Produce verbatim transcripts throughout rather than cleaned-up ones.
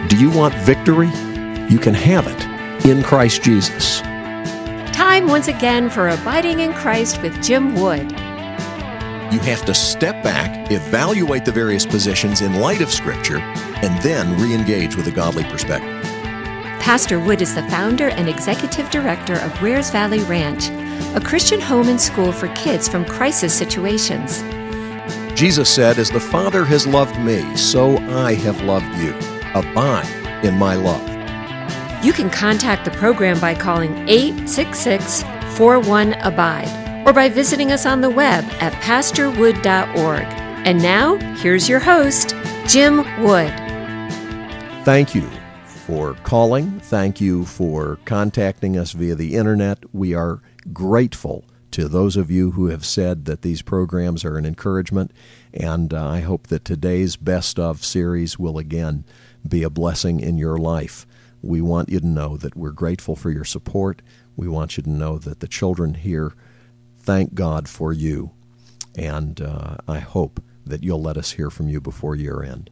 Do you want victory? You can have it in Christ Jesus. Time once again for Abiding in Christ with Jim Wood. You have to step back, evaluate the various positions in light of Scripture, and then re-engage with a godly perspective. Pastor Wood is the founder and executive director of Wares Valley Ranch, a Christian home and school for kids from crisis situations. Jesus said, "As the Father has loved me, so I have loved you. Abide in my love." You can contact the program by calling eight six six, four one, ABIDE or by visiting us on the web at pastor wood dot org. And now, here's your host, Jim Wood. Thank you for calling. Thank you for contacting us via the internet. We are grateful to those of you who have said that these programs are an encouragement, and uh, I hope that today's Best Of series will again be a blessing in your life. We want you to know that we're grateful for your support. We want you to know that the children here thank God for you, and uh, I hope that you'll let us hear from you before year end.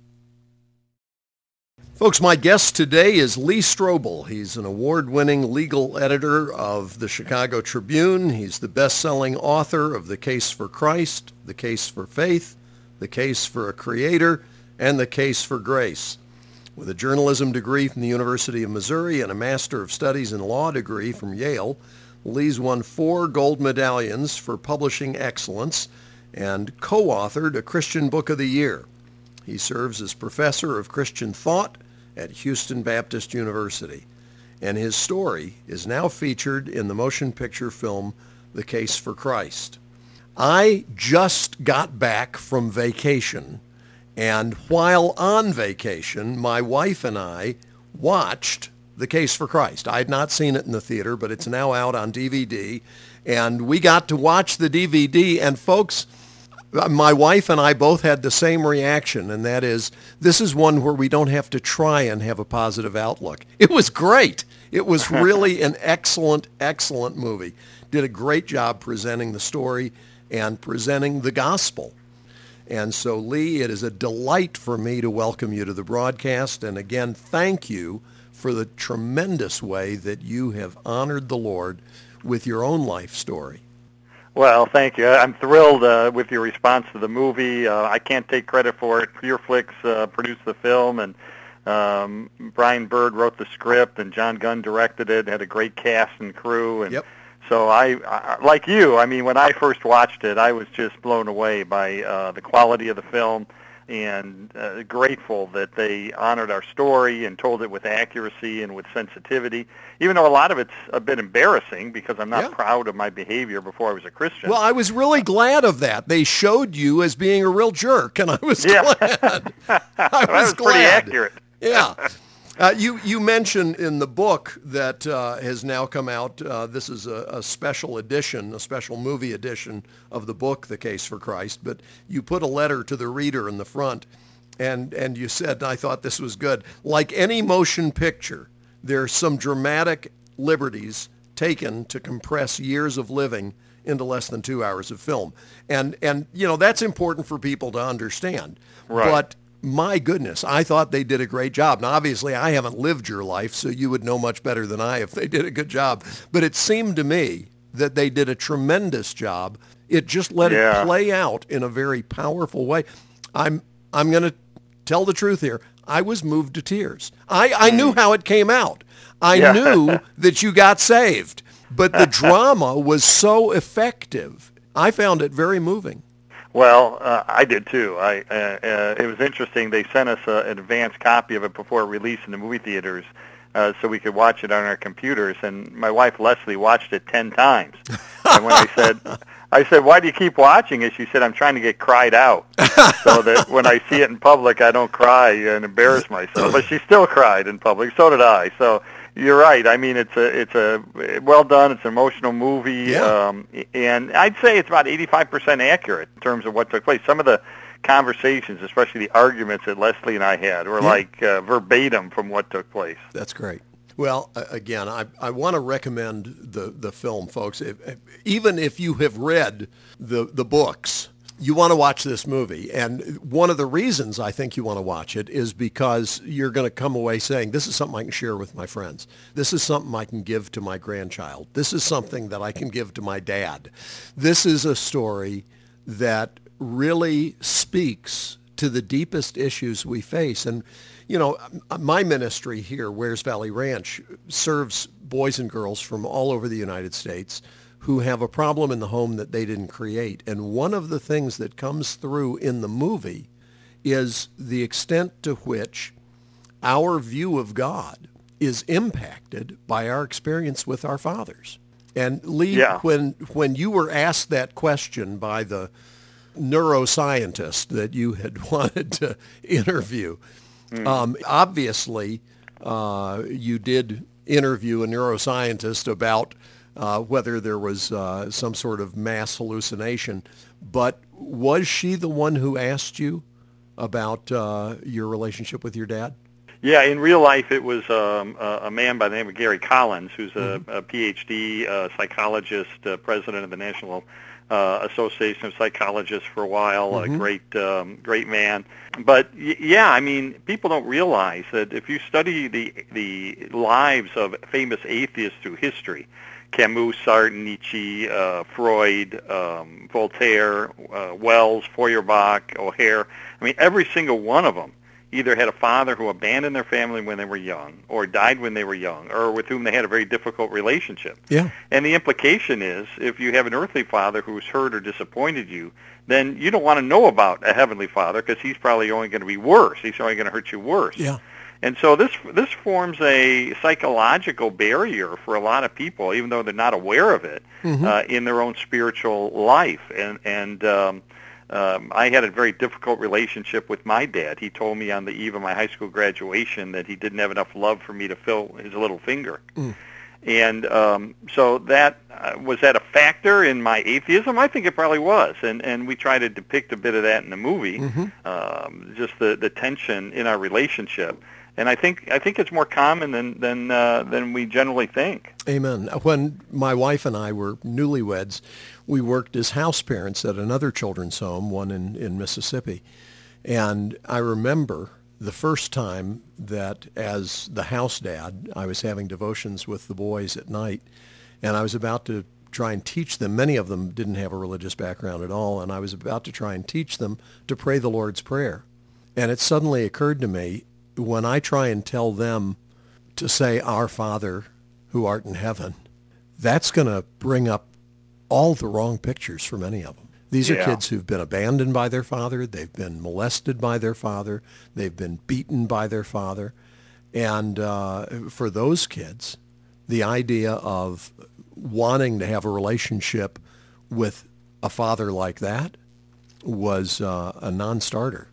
Folks, my guest today is Lee Strobel. He's an award-winning legal editor of the Chicago Tribune. He's the best-selling author of The Case for Christ, The Case for Faith, The Case for a Creator, and The Case for Grace. With a journalism degree from the University of Missouri and a Master of Studies in Law degree from Yale, Lee's won four gold medallions for publishing excellence and co-authored a Christian Book of the Year. He serves as professor of Christian thought at Houston Baptist University, and his story is now featured in the motion picture film The Case for Christ. I just got back from vacation, and while on vacation, my wife and I watched The Case for Christ. I had not seen it in the theater, but it's now out on D V D, and we got to watch the D V D, and folks, my wife and I both had the same reaction, and that is, this is one where we don't have to try and have a positive outlook. It was great. It was really an excellent, excellent movie. Did a great job presenting the story and presenting the gospel. And so, Lee, it is a delight for me to welcome you to the broadcast. And again, thank you for the tremendous way that you have honored the Lord with your own life story. Well, thank you. I'm thrilled uh, with your response to the movie. Uh, I can't take credit for it. PureFlix uh, produced the film, and um, Brian Bird wrote the script, and John Gunn directed it. Had a great cast and crew, and yep. so I, I, like you. I mean, when I first watched it, I was just blown away by uh, the quality of the film, and uh, grateful that they honored our story and told it with accuracy and with sensitivity, even though a lot of it's a bit embarrassing because I'm not yeah. proud of my behavior before I was a Christian. Well, I was really glad of that. They showed you as being a real jerk, and I was yeah. glad. I was, that was glad. pretty accurate. Yeah. Uh, you, you mentioned in the book that uh, has now come out, uh, this is a, a special edition, a special movie edition of the book, The Case for Christ, but you put a letter to the reader in the front, and, and you said, and I thought this was good, like any motion picture, there's some dramatic liberties taken to compress years of living into less than two hours of film. And, and you know, that's important for people to understand. Right. But my goodness, I thought they did a great job. Now, obviously, I haven't lived your life, so you would know much better than I if they did a good job. But it seemed to me that they did a tremendous job. It just let yeah. it play out in a very powerful way. I'm I'm going to tell the truth here. I was moved to tears. I, I knew how it came out. I yeah. knew that you got saved. But the drama was so effective. I found it very moving. Well, uh, I did too. I, uh, uh, it was interesting. They sent us a, an advanced copy of it before it released in the movie theaters, uh, so we could watch it on our computers. And my wife Leslie watched it ten times. And when I said, I said, "Why do you keep watching it?" She said, "I'm trying to get cried out, so that when I see it in public, I don't cry and embarrass myself." But she still cried in public. So did I. So. You're right. I mean, it's a it's a well done. It's an emotional movie, yeah. um, and I'd say it's about eighty-five percent accurate in terms of what took place. Some of the conversations, especially the arguments that Leslie and I had, were yeah. like uh, verbatim from what took place. That's great. Well, again, I, I want to recommend the, the film, folks. If, even if you have read the, the books, you want to watch this movie. And one of the reasons I think you want to watch it is because you're going to come away saying, this is something I can share with my friends. This is something I can give to my grandchild. This is something that I can give to my dad. This is a story that really speaks to the deepest issues we face. And, you know, my ministry here, Wears Valley Ranch, serves boys and girls from all over the United States who have a problem in the home that they didn't create. And one of the things that comes through in the movie is the extent to which our view of God is impacted by our experience with our fathers. And Lee, yeah. when when you were asked that question by the neuroscientist that you had wanted to interview, mm. um, obviously uh, you did interview a neuroscientist about Uh, whether there was uh, some sort of mass hallucination. But was she the one who asked you about uh, your relationship with your dad? Yeah, in real life it was um, a, a man by the name of Gary Collins, who's a, mm-hmm. a P H D uh, psychologist, uh, president of the National uh, Association of Psychologists for a while, mm-hmm. a great, um, great man. But y- yeah, I mean, people don't realize that if you study the the lives of famous atheists through history, Camus, Sartre, Nietzsche, uh, Freud, um, Voltaire, uh, Wells, Feuerbach, O'Hare. I mean, every single one of them either had a father who abandoned their family when they were young, or died when they were young, or with whom they had a very difficult relationship. Yeah. And the implication is, if you have an earthly father who's hurt or disappointed you, then you don't want to know about a heavenly father because he's probably only going to be worse. He's only going to hurt you worse. Yeah. And so this this forms a psychological barrier for a lot of people, even though they're not aware of it, mm-hmm. uh, in their own spiritual life. And and um, um, I had a very difficult relationship with my dad. He told me on the eve of my high school graduation that he didn't have enough love for me to fill his little finger. Mm. And um, so that uh, was that a factor in my atheism? I think it probably was. And and we try to depict a bit of that in the movie, mm-hmm. um, just the, the tension in our relationship. And I think I think it's more common than than uh, than we generally think. Amen. When my wife and I were newlyweds, we worked as house parents at another children's home, one in, in Mississippi. And I remember the first time that as the house dad, I was having devotions with the boys at night, and I was about to try and teach them. Many of them didn't have a religious background at all, and I was about to try and teach them to pray the Lord's Prayer. And it suddenly occurred to me, when I try and tell them to say, Our Father who art in heaven, that's going to bring up all the wrong pictures for many of them. These yeah. are kids who've been abandoned by their father. They've been molested by their father. They've been beaten by their father. And uh, for those kids, the idea of wanting to have a relationship with a father like that was uh, a non-starter.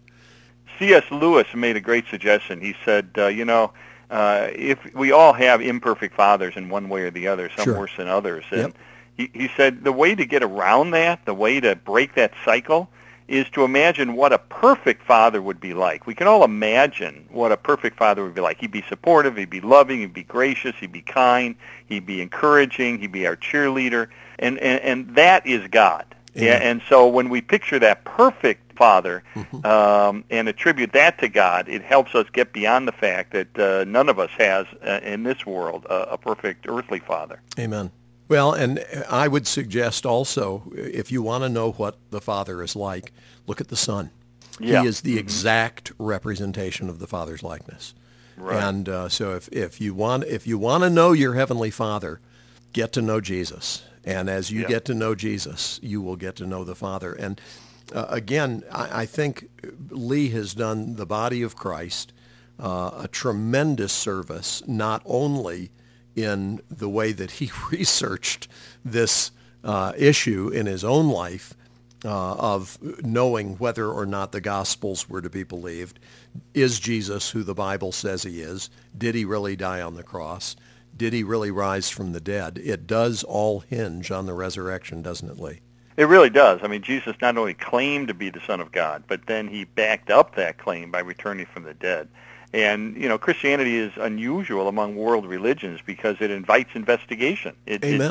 C S Lewis made a great suggestion. He said, uh, you know, uh, if we all have imperfect fathers in one way or the other, some sure. worse than others. And yep. he, he said the way to get around that, the way to break that cycle, is to imagine what a perfect father would be like. We can all imagine what a perfect father would be like. He'd be supportive, he'd be loving, he'd be gracious, he'd be kind, he'd be encouraging, he'd be our cheerleader. And, and, and that is God. Yeah. And so when we picture that perfect father mm-hmm. um, and attribute that to God, it helps us get beyond the fact that uh, none of us has uh, in this world uh, a perfect earthly father. Amen. Well, and I would suggest also, if you want to know what the Father is like, look at the Son. Yeah. He is the mm-hmm. exact representation of the Father's likeness. Right. And uh, so if, if you want if you want to know your Heavenly Father, get to know Jesus. And as you yeah. get to know Jesus, you will get to know the Father. And uh, again, I, I think Lee has done the body of Christ uh, a tremendous service, not only in the way that he researched this uh, issue in his own life uh, of knowing whether or not the Gospels were to be believed. Is Jesus who the Bible says he is? Did he really die on the cross? Did he really rise from the dead? It does all hinge on the resurrection, doesn't it, Lee? It really does. I mean, Jesus not only claimed to be the Son of God, but then he backed up that claim by returning from the dead. And, you know, Christianity is unusual among world religions because it invites investigation. It, Amen. It,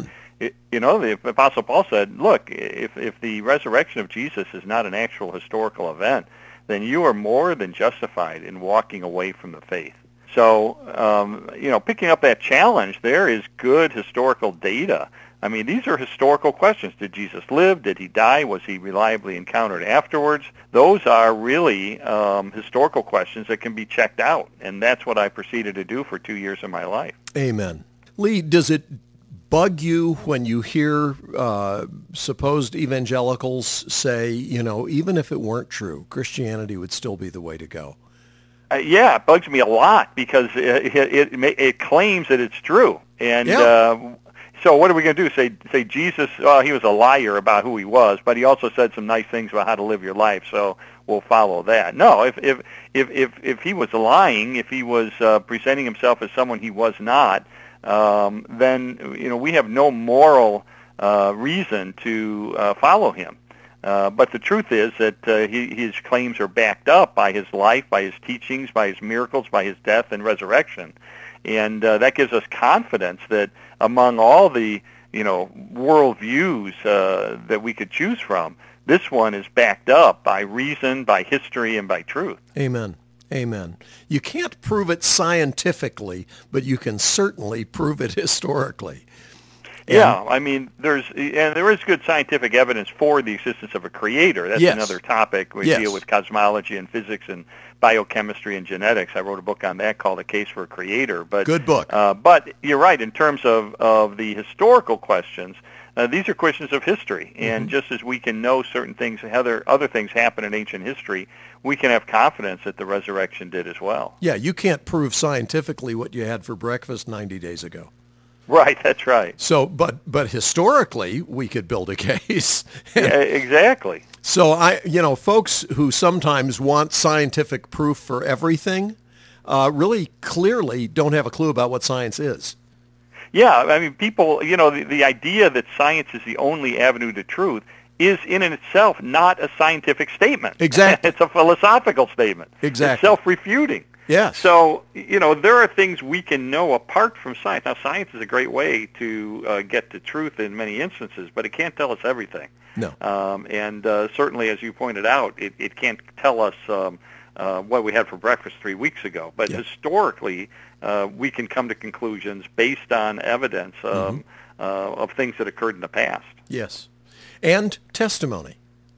it, you know, the Apostle Paul said, look, if, if the resurrection of Jesus is not an actual historical event, then you are more than justified in walking away from the faith. So, um, you know, picking up that challenge, there is good historical data. I mean, these are historical questions. Did Jesus live? Did he die? Was he reliably encountered afterwards? Those are really um, historical questions that can be checked out, and that's what I proceeded to do for two years of my life. Amen. Lee, does it bug you when you hear uh, supposed evangelicals say, you know, even if it weren't true, Christianity would still be the way to go? Uh, yeah, it bugs me a lot because it, it, it, it claims that it's true. And yeah. uh, so what are we going to do? Say, say Jesus, well, he was a liar about who he was, but he also said some nice things about how to live your life, so we'll follow that. No, if if if if, if he was lying, if he was uh, presenting himself as someone he was not, um, then you know we have no moral uh, reason to uh, follow him. Uh, but the truth is that uh, he, his claims are backed up by his life, by his teachings, by his miracles, by his death and resurrection. And uh, that gives us confidence that among all the, you know, worldviews uh, that we could choose from, this one is backed up by reason, by history, and by truth. Amen. Amen. You can't prove it scientifically, but you can certainly prove it historically. And yeah, I mean, there's and there is good scientific evidence for the existence of a creator. That's yes. another topic. We yes. deal with cosmology and physics and biochemistry and genetics. I wrote a book on that called A Case for a Creator. But good book. Uh, but you're right, in terms of, of the historical questions, uh, these are questions of history. And mm-hmm. just as we can know certain things, other, other things happen in ancient history, we can have confidence that the resurrection did as well. Yeah, you can't prove scientifically what you had for breakfast ninety days ago. Right, that's right. So, but but historically, we could build a case. Yeah, exactly. So I, you know, folks who sometimes want scientific proof for everything, uh, really clearly don't have a clue about what science is. Yeah, I mean, people, you know, the, the idea that science is the only avenue to truth is in and itself not a scientific statement. Exactly. It's a philosophical statement. Exactly. It's self-refuting. Yes. So, you know, there are things we can know apart from science. Now, science is a great way to uh, get to truth in many instances, but it can't tell us everything. No. Um, and uh, certainly, as you pointed out, it, it can't tell us um, uh, what we had for breakfast three weeks ago. But yeah. historically, uh, we can come to conclusions based on evidence um, mm-hmm. uh, of things that occurred in the past. Yes. And testimony.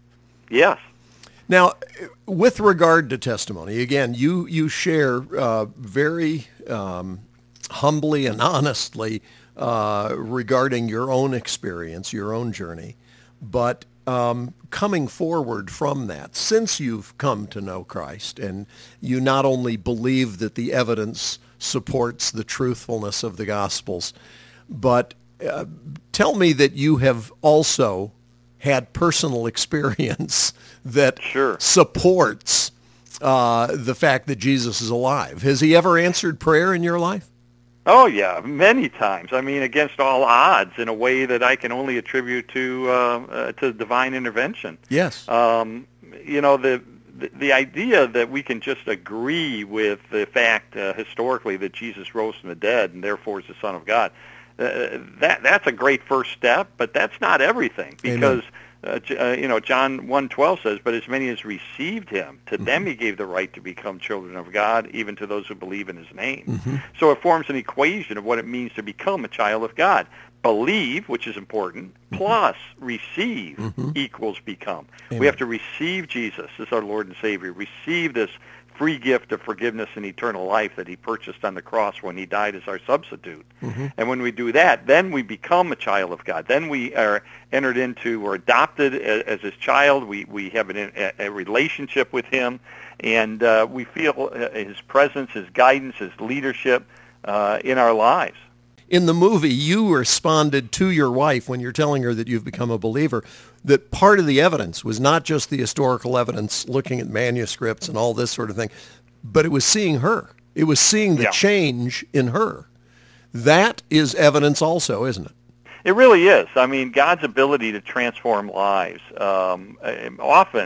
Yes. Now, with regard to testimony, again, you, you share uh, very um, humbly and honestly uh, regarding your own experience, your own journey. But um, coming forward from that, since you've come to know Christ and you not only believe that the evidence supports the truthfulness of the Gospels, but uh, tell me that you have also had personal experience that sure. supports uh, the fact that Jesus is alive. Has he ever answered prayer in your life? Oh, yeah, many times. I mean, against all odds, in a way that I can only attribute to uh, uh, to divine intervention. Yes. Um, you know, the, the the idea that we can just agree with the fact uh, historically that Jesus rose from the dead and therefore is the Son of God, uh, that that's a great first step, but that's not everything, because uh, uh, you know, John one twelve says, "But as many as received him, to mm-hmm. them he gave the right to become children of God, even to those who believe in his name." Mm-hmm. So it forms an equation of what it means to become a child of God. Believe, which is important, mm-hmm. plus receive mm-hmm. equals become. Amen. We have to receive Jesus as our Lord and Savior, receive this free gift of forgiveness and eternal life that he purchased on the cross when he died as our substitute. Mm-hmm. And when we do that, then we become a child of God. Then we are entered into or adopted as his child. We we have an, a, a relationship with him, and uh, we feel his presence, his guidance, his leadership uh, in our lives. In the movie, you responded to your wife when you're telling her that you've become a believer, that part of the evidence was not just the historical evidence, looking at manuscripts and all this sort of thing, but it was seeing her. It was seeing the yeah. change in her. That is evidence also, isn't it? It really is. I mean, God's ability to transform lives. Um, often,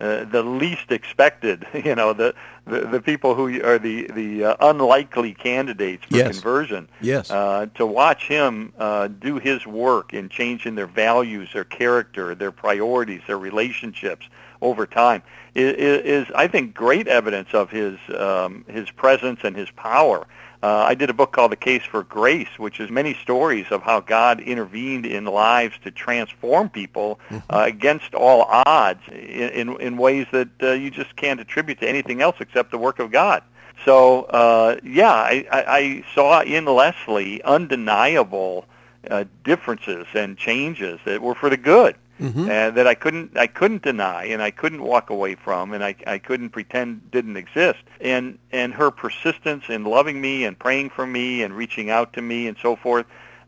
uh, the least expected, you know, the, the, the people who are the, the uh, unlikely candidates for yes. conversion. Yes. Uh, to watch him uh, do his work in changing their values, their character, their priorities, their relationships over time is, is I think, great evidence of his um, his presence and his power. Uh, I did a book called The Case for Grace, which is many stories of how God intervened in lives to transform people uh, against all odds in, in, in ways that uh, you just can't attribute to anything else except the work of God. So, uh, yeah, I, I, I saw in Leslie undeniable uh, differences and changes that were for the good. Mm-hmm. And that I couldn't, I couldn't deny, and I couldn't walk away from, and I, I couldn't pretend didn't exist. And and her persistence in loving me and praying for me and reaching out to me and so forth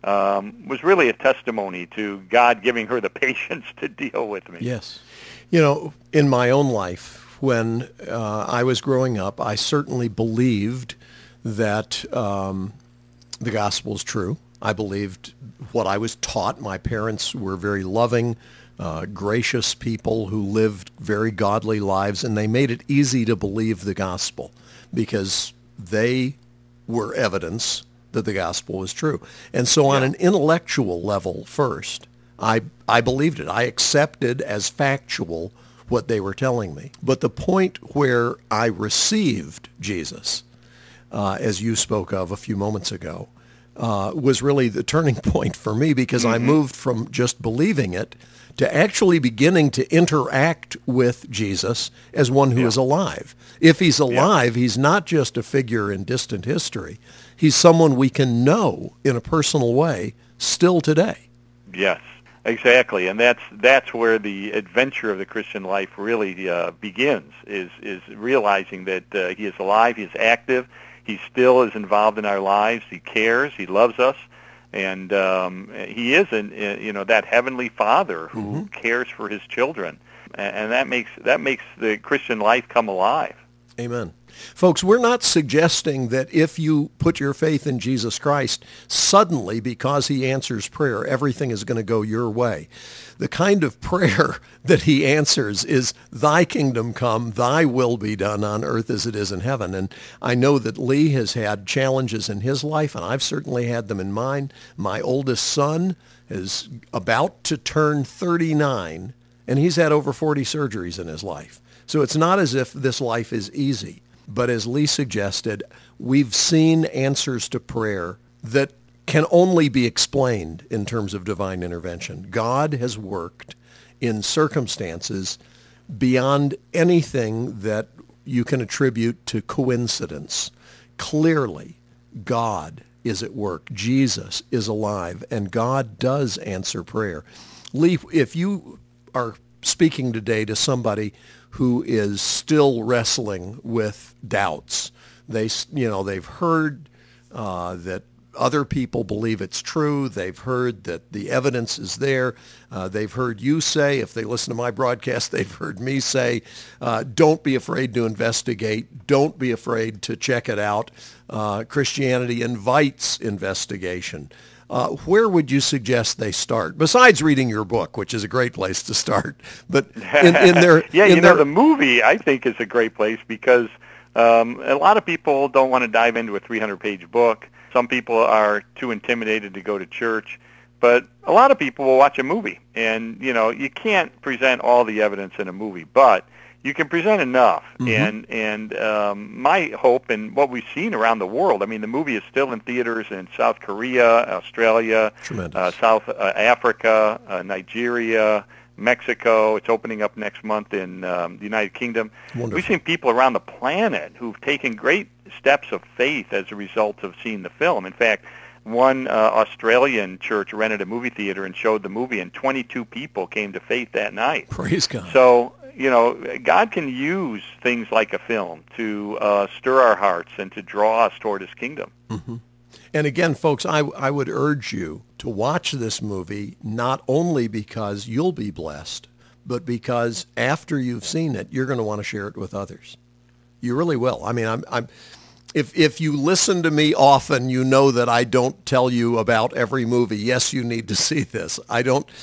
um, was really a testimony to God giving her the patience to deal with me. Yes, you know, in my own life, when uh, I was growing up, I certainly believed that um, the gospel is true. I believed what I was taught. My parents were very loving, uh, gracious people who lived very godly lives, and they made it easy to believe the gospel because they were evidence that the gospel was true. And so on an intellectual level first, I, I believed it. I accepted as factual what they were telling me. But the point where I received Jesus, uh, as you spoke of a few moments ago, uh, was really the turning point for me because mm-hmm. I moved from just believing it to actually beginning to interact with Jesus as one who yeah. is alive. If he's alive, yeah. he's not just a figure in distant history. He's someone we can know in a personal way still today. Yes, exactly. And that's that's where the adventure of the Christian life really uh, begins, is, is realizing that uh, he is alive, he is active, he still is involved in our lives, he cares, he loves us. And um, he is, an, you know, that heavenly Father who mm-hmm. cares for his children, and that makes that makes the Christian life come alive. Amen. Folks, we're not suggesting that if you put your faith in Jesus Christ, suddenly, because he answers prayer, everything is going to go your way. The kind of prayer that he answers is, thy kingdom come, thy will be done on earth as it is in heaven. And I know that Lee has had challenges in his life, and I've certainly had them in mine. My oldest son is about to turn thirty-nine, and he's had over forty surgeries in his life. So it's not as if this life is easy. But as Lee suggested, we've seen answers to prayer that can only be explained in terms of divine intervention. God has worked in circumstances beyond anything that you can attribute to coincidence. Clearly, God is at work. Jesus is alive, and God does answer prayer. Lee, if you are speaking today to somebody who is still wrestling with doubts, they, you know, they've heard uh, that other people believe it's true. They've heard that the evidence is there. Uh, they've heard you say, if they listen to my broadcast, they've heard me say, uh, don't be afraid to investigate. Don't be afraid to check it out. Uh, Christianity invites investigation. Uh, where would you suggest they start? Besides reading your book, which is a great place to start, but in, in their yeah, in you their... know, the movie I think is a great place because um, a lot of people don't want to dive into a three hundred page book. Some people are too intimidated to go to church, but a lot of people will watch a movie, and you know, you can't present all the evidence in a movie, but you can present enough. Mm-hmm. And and um, my hope and what we've seen around the world, I mean, the movie is still in theaters in South Korea, Australia, uh, South uh, Africa, uh, Nigeria, Mexico. It's opening up next month in um, the United Kingdom. Wonderful. We've seen people around the planet who've taken great steps of faith as a result of seeing the film. In fact, one uh, Australian church rented a movie theater and showed the movie, and twenty-two people came to faith that night. Praise God. So, you know, God can use things like a film to uh, stir our hearts and to draw us toward his kingdom. Mm-hmm. And again, folks, I, I would urge you to watch this movie not only because you'll be blessed, but because after you've seen it, you're going to want to share it with others. You really will. I mean, I'm, I'm, if if you listen to me often, you know that I don't tell you about every movie. Yes, you need to see this. I don't.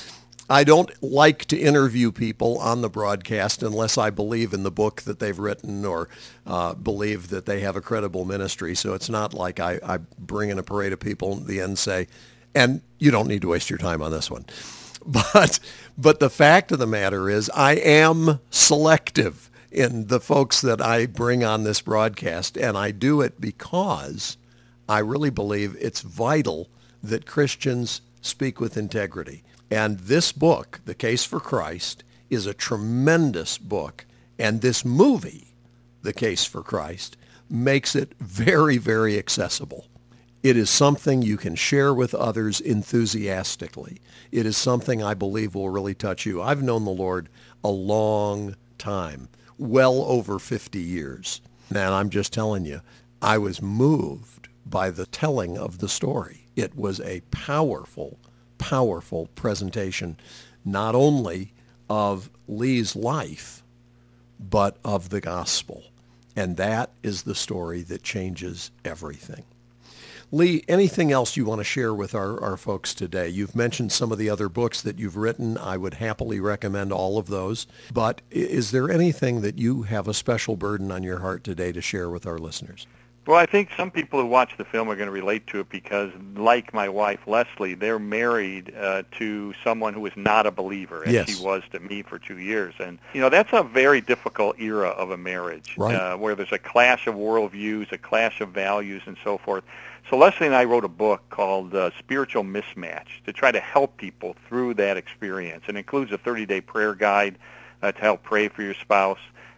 I don't like to interview people on the broadcast unless I believe in the book that they've written or uh, believe that they have a credible ministry. So it's not like I, I bring in a parade of people at the end and say, and you don't need to waste your time on this one. But but the fact of the matter is I am selective in the folks that I bring on this broadcast, and I do it because I really believe it's vital that Christians speak with integrity. And this book, The Case for Christ, is a tremendous book. And this movie, The Case for Christ, makes it very, very accessible. It is something you can share with others enthusiastically. It is something I believe will really touch you. I've known the Lord a long time, well over fifty years. And I'm just telling you, I was moved by the telling of the story. It was a powerful, powerful presentation, not only of Lee's life, but of the gospel. And that is the story that changes everything. Lee, anything else you want to share with our, our folks today? You've mentioned some of the other books that you've written. I would happily recommend all of those. But is there anything that you have a special burden on your heart today to share with our listeners? Well, I think some people who watch the film are going to relate to it because, like my wife, Leslie, they're married uh, to someone who is not a believer, as yes. she was to me for two years. And, you know, that's a very difficult era of a marriage, right. uh, where there's a clash of worldviews, a clash of values, and so forth. So Leslie and I wrote a book called uh, Spiritual Mismatch to try to help people through that experience. It includes a thirty-day prayer guide uh, to help pray for your spouse.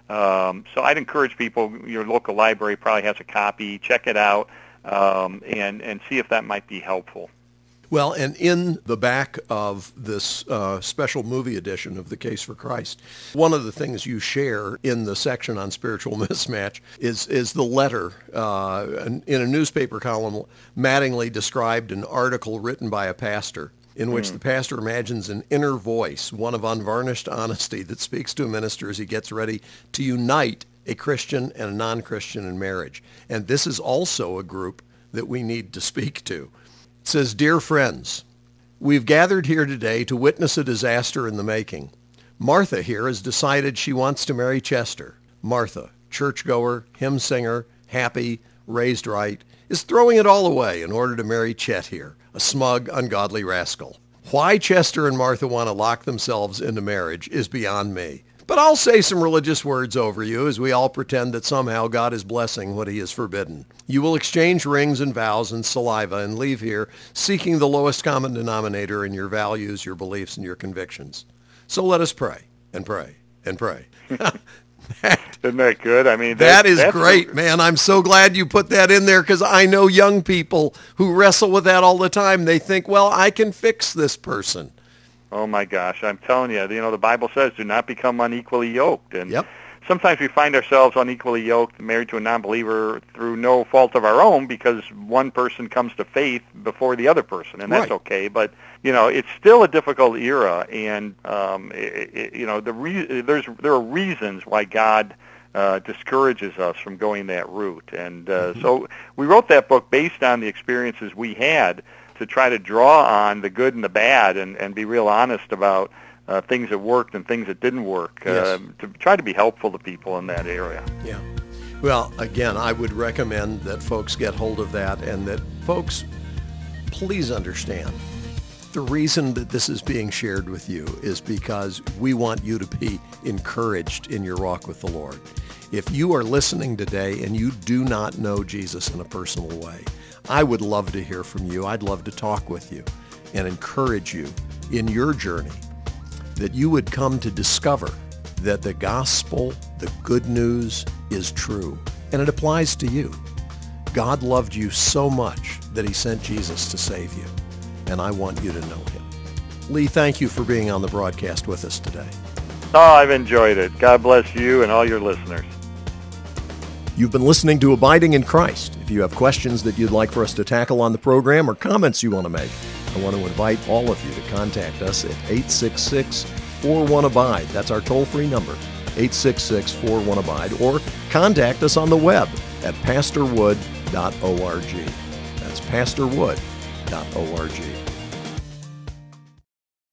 Um, so I'd encourage people, your local library probably has a copy, check it out, um, and, and see if that might be helpful. Well, and in the back of this uh, special movie edition of The Case for Christ, one of the things you share in the section on spiritual mismatch is, is the letter uh, in a newspaper column. Mattingly described an article written by a pastor in which mm. the pastor imagines an inner voice, one of unvarnished honesty, that speaks to a minister as he gets ready to unite a Christian and a non-Christian in marriage. And this is also a group that we need to speak to. It says, "Dear friends, we've gathered here today to witness a disaster in the making. Martha here has decided she wants to marry Chester. Martha, churchgoer, hymn singer, happy, raised right, is throwing it all away in order to marry Chet here, a smug, ungodly rascal. Why Chester and Martha want to lock themselves into marriage is beyond me. But I'll say some religious words over you as we all pretend that somehow God is blessing what he has forbidden. You will exchange rings and vows and saliva and leave here seeking the lowest common denominator in your values, your beliefs, and your convictions. So let us pray and pray and pray." That, Isn't that good? I mean, that is that's great, the, man. I'm so glad you put that in there because I know young people who wrestle with that all the time. They think, well, I can fix this person. Oh, my gosh. I'm telling you, you know, the Bible says do not become unequally yoked. And yep. sometimes we find ourselves unequally yoked, married to a non-believer through no fault of our own because one person comes to faith before the other person, and that's right. okay. But, you know, it's still a difficult era, and, um, it, it, you know, the re- there's there are reasons why God uh, discourages us from going that route. And uh, mm-hmm. so we wrote that book based on the experiences we had to try to draw on the good and the bad and, and be real honest about uh, things that worked and things that didn't work, yes. uh, to try to be helpful to people in that area. Yeah. Well, again, I would recommend that folks get hold of that and that folks, please understand, the reason that this is being shared with you is because we want you to be encouraged in your walk with the Lord. If you are listening today and you do not know Jesus in a personal way, I would love to hear from you. I'd love to talk with you and encourage you in your journey that you would come to discover that the gospel, the good news, is true, and it applies to you. God loved you so much that he sent Jesus to save you, and I want you to know him. Lee, thank you for being on the broadcast with us today. Oh, I've enjoyed it. God bless you and all your listeners. You've been listening to Abiding in Christ. If you have questions that you'd like for us to tackle on the program or comments you want to make, I want to invite all of you to contact us at eight six six, four one, abide. That's our toll-free number, eight six six, four one, abide. Or contact us on the web at pastor wood dot org. That's pastor wood dot org.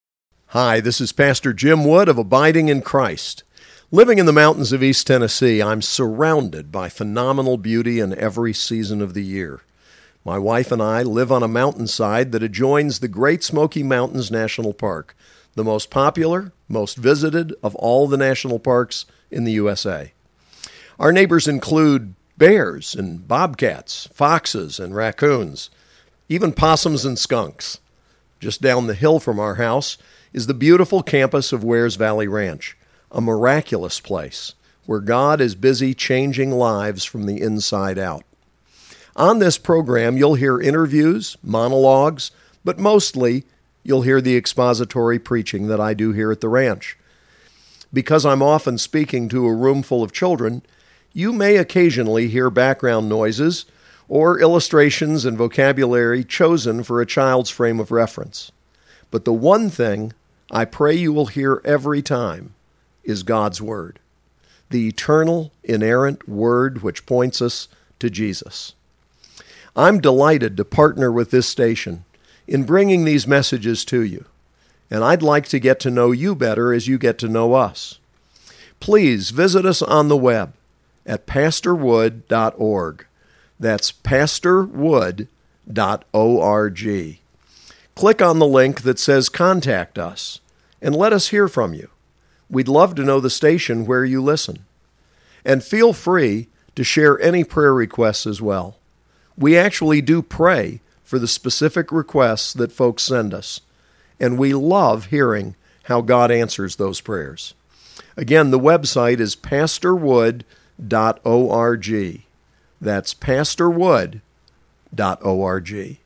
Hi, this is Pastor Jim Wood of Abiding in Christ. Living in the mountains of East Tennessee, I'm surrounded by phenomenal beauty in every season of the year. My wife and I live on a mountainside that adjoins the Great Smoky Mountains National Park, the most popular, most visited of all the national parks in the U S A. Our neighbors include bears and bobcats, foxes and raccoons, even possums and skunks. Just down the hill from our house is the beautiful campus of Wears Valley Ranch, a miraculous place where God is busy changing lives from the inside out. On this program, you'll hear interviews, monologues, but mostly you'll hear the expository preaching that I do here at the ranch. Because I'm often speaking to a room full of children, you may occasionally hear background noises or illustrations and vocabulary chosen for a child's frame of reference. But the one thing I pray you will hear every time is God's Word, the eternal, inerrant Word which points us to Jesus. I'm delighted to partner with this station in bringing these messages to you, and I'd like to get to know you better as you get to know us. Please visit us on the web at pastor wood dot org. That's pastor wood dot org. Click on the link that says Contact Us and let us hear from you. We'd love to know the station where you listen. And feel free to share any prayer requests as well. We actually do pray for the specific requests that folks send us, and we love hearing how God answers those prayers. Again, the website is pastor wood dot org. That's pastor wood dot org.